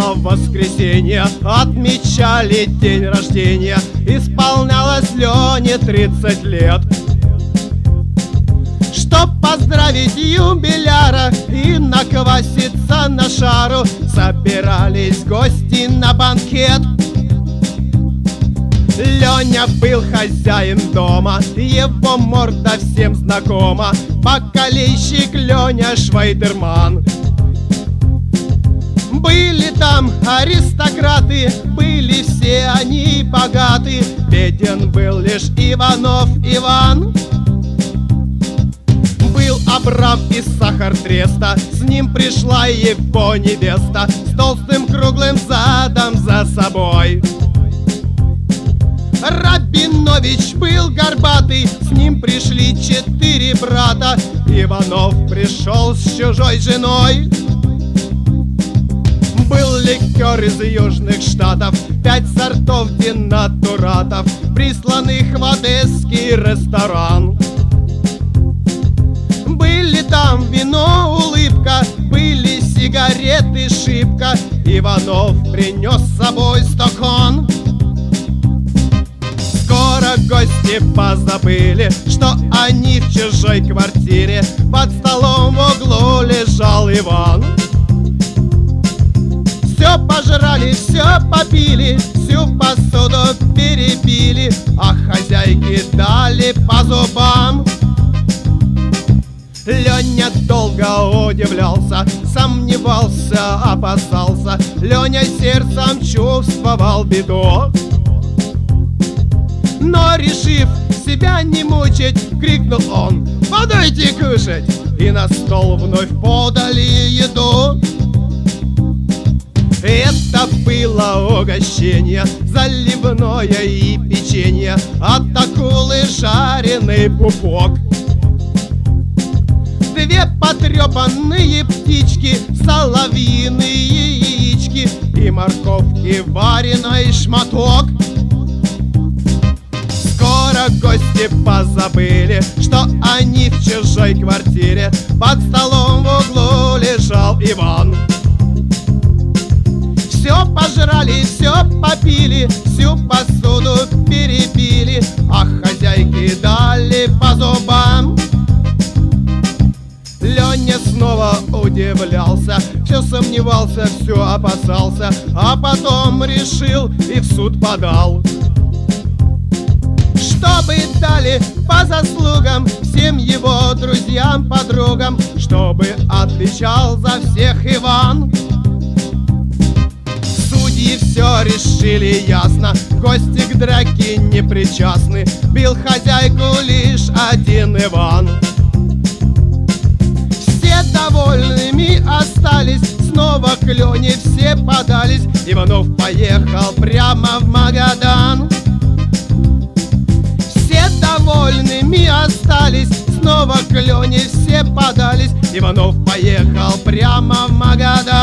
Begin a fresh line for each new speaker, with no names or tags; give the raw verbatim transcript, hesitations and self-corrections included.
было воскресенье, отмечали день рождения. Исполнялось Лене тридцать лет. Чтоб поздравить юбиляра и накваситься на шару, собирались гости на банкет. Леня был хозяин дома, его морда всем знакома. Бакалейщик Леня Швайдерман. Были там аристократы, были все они богаты. Беден был лишь Иванов Иван. Был Абрам из Сахартреста, с ним пришла его невеста, с толстым круглым задом за собой. Рабинович был горбатый, с ним пришли четыре брата. Иванов пришел с чужой женой. Был ликер из Южных Штатов, пять сортов денатуратов, присланных в одесский ресторан. Были там вино, улыбка, были сигареты, шибко. Иванов принес с собой стакан. Скоро гости позабыли, что они в чужой квартире. Под столом в углу лежал Иван. Все пожрали, все попили, всю посуду перепили, а хозяйке дали по зубам. Леня долго удивлялся, сомневался, опасался. Леня сердцем чувствовал беду. Но, решив себя не мучить, крикнул он: «Подайте кушать!» И на стол вновь подали еду. Это было угощение, заливное и печенье, от акулы жареный пупок. Две потрепанные птички, соловьиные яички и морковки вареный шматок. Скоро гости позабыли, что они в чужой квартире. Под столом в углу лежал Иван. Все пожрали, все попили, всю посуду перепили, а хозяйке дали по зубам. Леня снова удивлялся, все сомневался, все опасался, а потом решил и в суд подал, чтобы дали по заслугам всем его друзьям, подругам, чтобы отвечал за всех Иван. Судьи все решили ясно, гости к драке не причастны, бил хозяйку лишь один Иван. Все довольными остались, снова к Лене все подались. Иванов поехал прямо в Магадан. Все довольными остались, снова к Лене все подались. Иванов поехал прямо в Магадан.